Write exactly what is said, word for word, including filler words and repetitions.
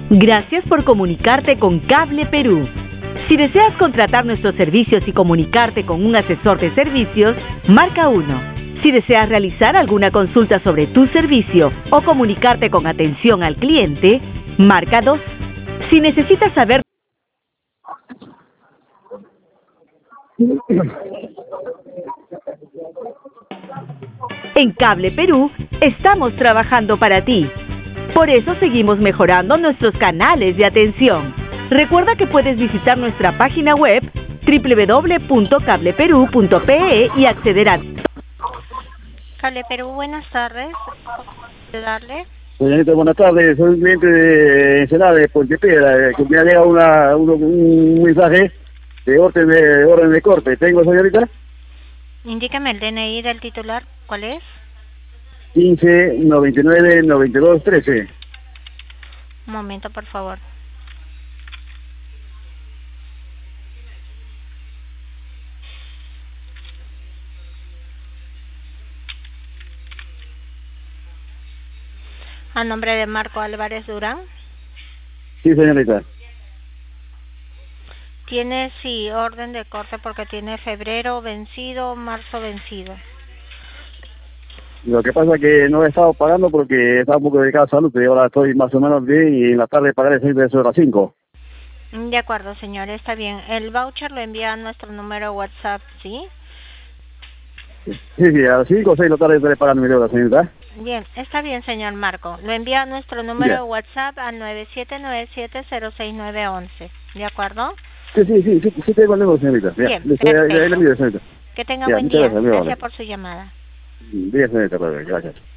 Gracias por comunicarte con Cable Perú. Si deseas contratar nuestros servicios y comunicarte con un asesor de servicios, marca uno. Si deseas realizar alguna consulta sobre tu servicio o comunicarte con atención al cliente, marca dos. Si necesitas saber... En Cable Perú estamos trabajando para ti. Por eso seguimos mejorando nuestros canales de atención. Recuerda que puedes visitar nuestra página web doble u doble u doble u punto cable perú punto pe e y acceder a... Cable Perú, buenas tardes. ¿Puedo darle? Señorita, buenas tardes. Soy un cliente de Ensenada, de Puente Piedra, que me ha llegado una, un, un mensaje de orden de orden de corte. ¿Tengo, señorita? Indícame el D N I del titular. ¿Cuál es? quince noventa y nueve noventa y dos trece. Un momento, por favor. A nombre de Marco Álvarez Durán. Sí, señorita. Tiene, sí, orden de corte porque tiene febrero vencido, marzo vencido. Lo que pasa es que no he estado pagando porque estaba un poco delicada de salud, pero ahora estoy más o menos bien y en la tarde pagaré seis de las cinco. De acuerdo, señor, está bien. El voucher lo envía a nuestro número WhatsApp, ¿sí? Sí, sí, a las cinco o seis de la tarde estaré pagando mi deuda, señorita. Bien, está bien, señor Marco. Lo envía a nuestro número Bien. WhatsApp al nueve siete nueve siete cero seis nueve once. ¿De acuerdo? Sí, sí, sí, sí, sí tengo el número, señorita. Ya, Bien, listo, ya, ya, ya le perfecto. envío, señorita. Que tenga Ya, buen muchas día. gracias, muy amable. Gracias por su llamada. Bien, señorita, gracias.